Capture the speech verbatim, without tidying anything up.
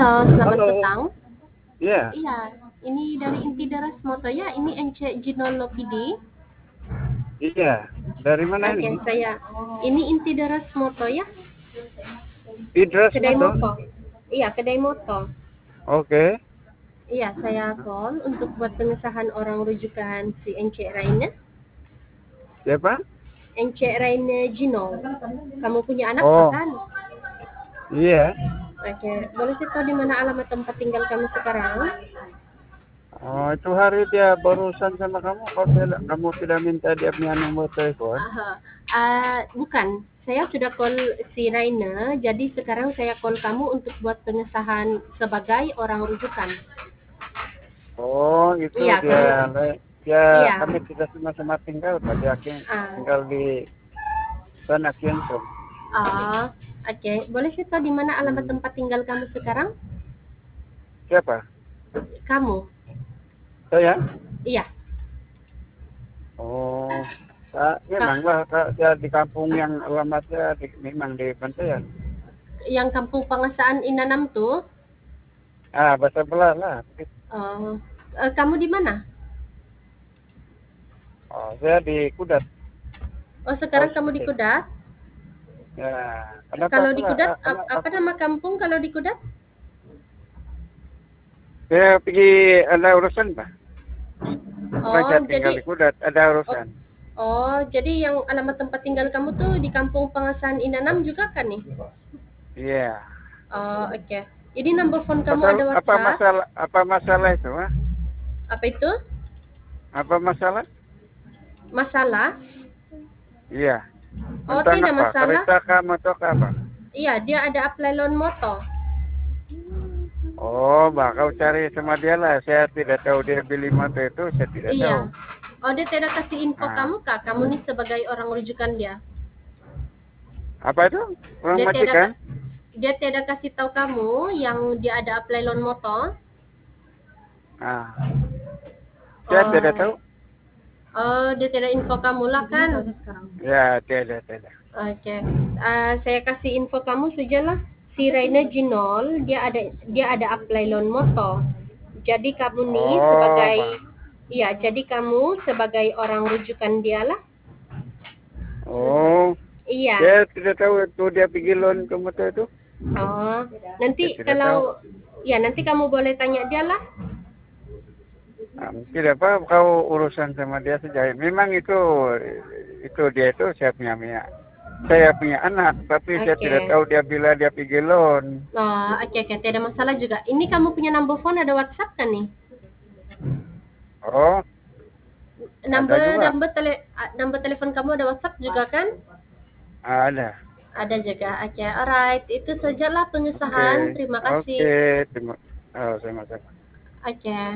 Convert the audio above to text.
Halo, selamat Halo, petang. iya, Iya, ini dari Inti Daras Moto ya. Ini Ence Ginolo P D. iya. Dari mana Oke, ini? saya. Ini Inti Daras Moto ya. Idras Kedai Moto. moto. Iya, kedai moto. Oke. Iya, saya call untuk buat pengesahan orang rujukan si Ence Raina. Siapa? Ence Raina Gino. Kamu punya anak Oh, kan? iya. Oke, boleh saya tahu di mana alamat tempat tinggal kamu sekarang? Oh, itu hari dia berurusan sama kamu. Kalau tidak, kamu tidak minta dia punya nomor telepon. Aha. Ah, bukan, saya sudah call si Raina, jadi sekarang saya call kamu untuk buat pengesahan sebagai orang rujukan. Oh, itu Iya, dia. kamu, le- Dia iya. kami tidak sama-sama tinggal, Pak. Dia king- Ah, tinggal di sana Kingston. ah, oke. Boleh saya tahu di mana alamat Hmm. tempat tinggal kamu sekarang? Siapa? Kamu? Saya? Iya. Oh, Kak, Ka- memanglah Kak, dia di kampung yang alamatnya di, memang di Bantayan. yang kampung pengesaan Inanam tuh? Ah, bahasa belah lah. eh, eh, kamu di mana? Oh, saya di Kudat. Oh, Tahu sekarang kamu di sih. Kudat? Ya, kenapa Kalau di pula? Kudat, Ah, ap- kenapa? apa nama kampung kalau di Kudat? Saya pergi ada urusan, Pak. Bukan Oh, saya tinggal jadi di Kudat, ada oh, urusan. oh, jadi yang alamat tempat tinggal kamu tuh di kampung pengesahan Inanam juga kan nih? Iya. Oh, oke. Jadi number phone kamu Pasal ada apa WhatsApp? masalah apa masalah itu, ah? Apa itu? Apa masalah? Masalah? Iya. Oh, Tentang tidak apa? masalah. Kereta kamu atau apa? Iya, dia ada apply loan moto. Oh, Mbak, kau cari sama dia lah. Saya tidak tahu dia beli motor itu, saya tidak Iya. tahu. Oh, dia tidak kasih info Nah, kamu kah? Kamu nih sebagai orang rujukan dia. apa itu? Uang Dia tidak majikan? ka- dia tidak kasih tahu kamu yang dia ada apply loan moto. Nah, saya tidak Oh, tahu. oh, dia tidak info kamu lah kan? Ya, tidak, tidak. Oke, Ah, saya kasih info kamu sajalah. Si Raina Ginol, dia ada dia ada apply loan moto. Jadi kamu nih Oh, sebagai, Pak. iya, jadi kamu sebagai orang rujukan dia lah. Oh, Iya. saya tidak tahu itu dia pergi loan ke motor itu. Oh, Saya nanti tidak tahu. kalau, ya nanti kamu boleh tanya dia lah. Ah, tidak apa, kau urusan sama dia saja. Memang itu itu dia itu saya punya punya saya punya anak, tapi saya Oke. tidak tahu dia bila dia pergi loan. Oh, oke oke, tidak ada masalah juga. Ini kamu punya number phone ada WhatsApp kan nih? Oh, ada Number juga. number tele ah, number telepon kamu ada WhatsApp juga kan? Ada. Ada juga. Oke, alright. Itu sajalah Oke, pengesahan. Terima oke. kasih. Terima, oh, sama-sama. Oke.